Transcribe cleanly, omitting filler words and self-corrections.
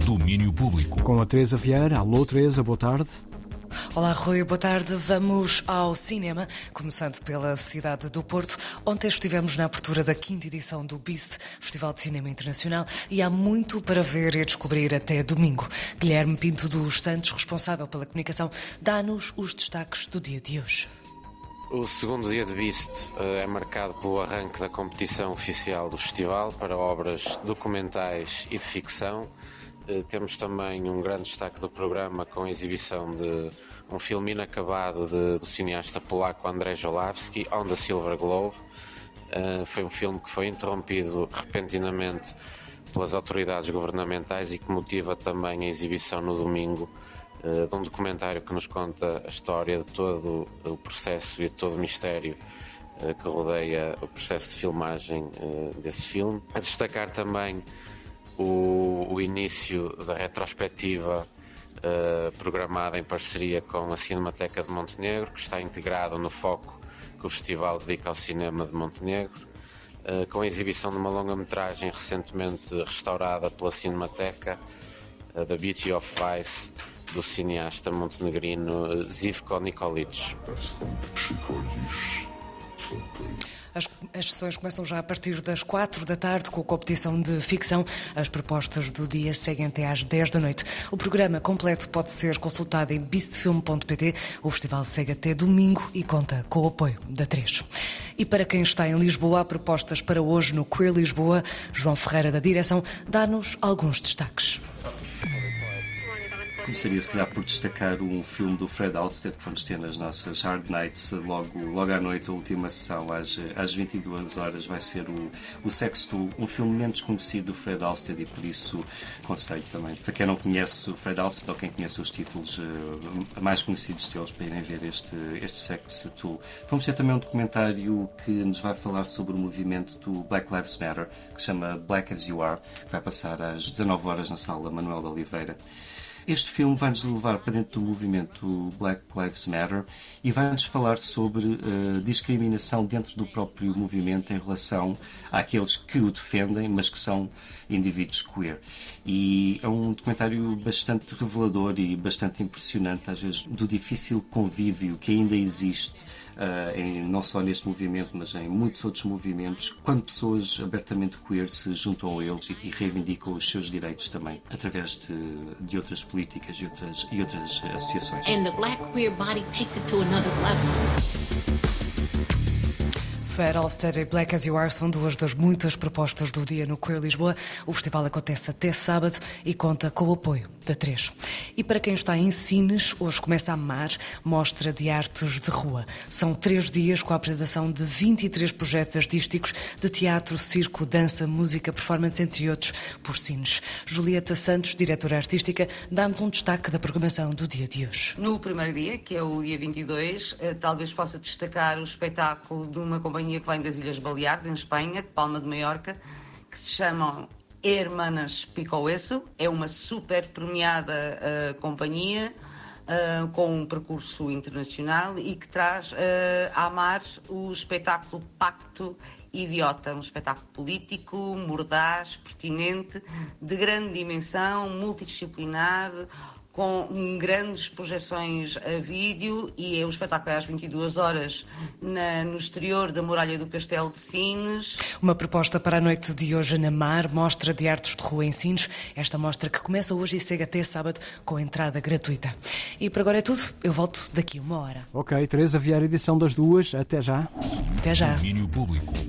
Domínio Público. Com a Teresa Vieira. Alô, Teresa, boa tarde. Olá, Rui, boa tarde. Vamos ao cinema, começando pela cidade do Porto. Ontem estivemos na abertura da 5ª edição do BIST, Festival de Cinema Internacional, e há muito para ver e descobrir até domingo. Guilherme Pinto dos Santos, responsável pela comunicação, dá-nos os destaques do dia de hoje. O segundo dia de BIST é marcado pelo arranque da competição oficial do festival para obras documentais e de ficção. Temos também um grande destaque do programa com a exibição de um filme inacabado do cineasta polaco Andrzej Żuławski, On the Silver Globe. Foi um filme que foi interrompido repentinamente pelas autoridades governamentais e que motiva também a exibição no domingo de um documentário que nos conta a história de todo o processo e de todo o mistério que rodeia o processo de filmagem desse filme. A destacar também o início da retrospectiva programada em parceria com a Cinemateca de Montenegro, que está integrado no foco que o festival dedica ao cinema de Montenegro, com a exibição de uma longa-metragem recentemente restaurada pela Cinemateca, The Beauty of Vice, do cineasta montenegrino Živko Nikolić. As sessões começam já a partir das 4 da tarde com a competição de ficção. As propostas do dia seguem até às 10 da noite. O programa completo pode ser consultado em bistfilm.pt. O festival segue até domingo e conta com o apoio da 3. E para quem está em Lisboa, há propostas para hoje no Queer Lisboa. João Ferreira, da direção, dá-nos alguns destaques. Começaria, se calhar, por destacar um filme do Fred Alstead que vamos ter nas nossas Hard Nights logo à noite. A última sessão, às 22 horas, vai ser o Sex Tool, um filme menos conhecido do Fred Alstead, e por isso aconselho também, para quem não conhece o Fred Alstead ou quem conhece os títulos mais conhecidos deles, para irem ver este Sex Tool. Vamos ter também um documentário que nos vai falar sobre o movimento do Black Lives Matter, que se chama Black As You Are, que vai passar às 19 horas na sala Manuel de Oliveira. Este filme vai-nos levar para dentro do movimento Black Lives Matter e vai-nos falar sobre discriminação dentro do próprio movimento em relação àqueles que o defendem, mas que são indivíduos queer. E é um documentário bastante revelador e bastante impressionante, às vezes, do difícil convívio que ainda existe, não só neste movimento, mas em muitos outros movimentos, quando pessoas abertamente queer se juntam a eles e reivindicam os seus direitos também, através de outras políticas e outras associações. And the black queer body takes it to another level. Fred Alstead e Black As You Are são duas das muitas propostas do dia no Queer Lisboa. O festival acontece até sábado e conta com o apoio da 3. E para quem está em Sines, hoje começa a MAR, Mostra de Artes de Rua. São 3 dias com a apresentação de 23 projetos artísticos de teatro, circo, dança, música, performance, entre outros, por Sines. Julieta Santos, diretora artística, dá-nos um destaque da programação do dia de hoje. No primeiro dia, que é o dia 22, talvez possa destacar o espetáculo de uma companhia que vem das Ilhas Baleares, em Espanha, de Palma de Maiorca, que se chamam Hermanas Picoesso. É uma super premiada companhia com um percurso internacional e que traz à MAR o espetáculo Pacto Idiota, um espetáculo político, mordaz, pertinente, de grande dimensão, multidisciplinar, com grandes projeções a vídeo, e é um espetáculo às 22 horas no exterior da muralha do Castelo de Sines. Uma proposta para a noite de hoje na MAR, Mostra de Artes de Rua em Sines. Esta mostra que começa hoje e segue até sábado com entrada gratuita. E por agora é tudo. Eu volto daqui a 1 hora. Ok, Teresa Vieira, edição das 2. Até já. Até já. Domínio Público.